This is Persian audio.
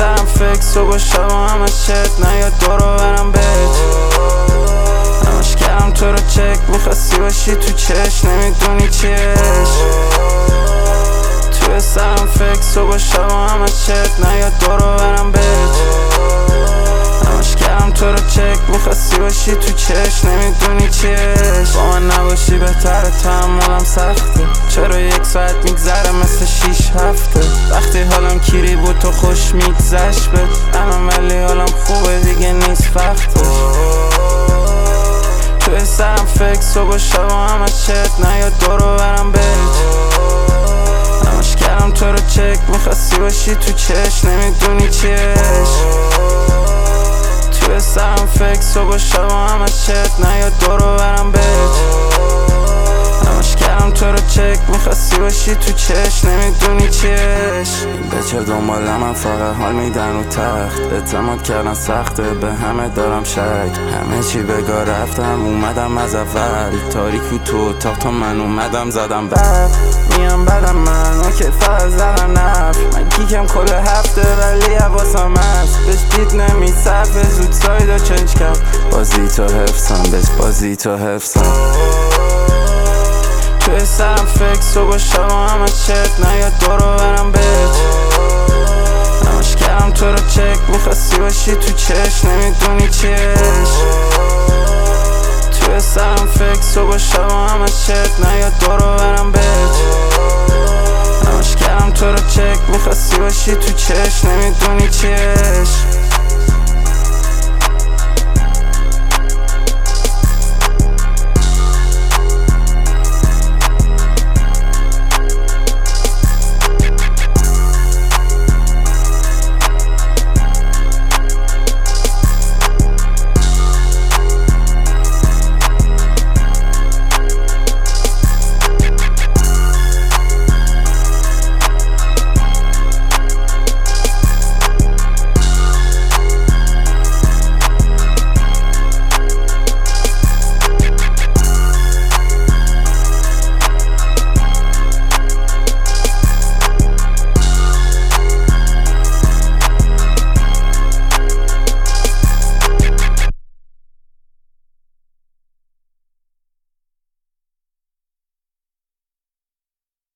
سرم فکر صبح و شب و همه چت نیاد دورو برم بهت همش کردم تو رو چک میخواستی باشی تو چش نمیدونی چیش توی سرم فکر صبح و شب و همه چت نیاد دورو برم بهت همش کردم تو رو چک میخواستی باشی تو چش نمیدونی چیش با من نباشی بهتره تحملم سخته چرا 1 ساعت میگذره مثل 6 هفته وقتی حالم کیری بود تو خوش میگذشت بد الان ولی حالم خوبه دیگه نیست وقتش توی سرم فکر صبح و شب و همه چت نیاد دورو برم بهت همش کردم تو رو چک میخواستی باشی تو چش نمیدونی چیش توی سرم فکر صبح و شب و همه چت نیاد دورو برم بهت همش کردم تو رو چک میخواستی باشی تو چش نمیدونی چیش به چه دنبال من فقط حال میدن و تخت اعتماد کردن سخته به همه دارم شک همه چی بگاه رفتم اومدم از اول تاریک و تو اتاق تا من اومدم زدم برف میام بدم من که فقط زدم نف من کیکم کل هفته ولی حواسم هست بهش دید نمیصرفه زود سایدو چنج کرد بازی تو حفظم بس بازی تو حفظم توی سرم فکر صبح و شب و همه چت نیاد دورو برم بهت همش کردم تو رو چک میخواستی باشی تو چش نمیدونی چیش توی سرم فکر صبح و شب و همه چت نیاد دورو برم بهت همش کردم تو رو چک میخواستی باشی تو چش نمیدونی چیش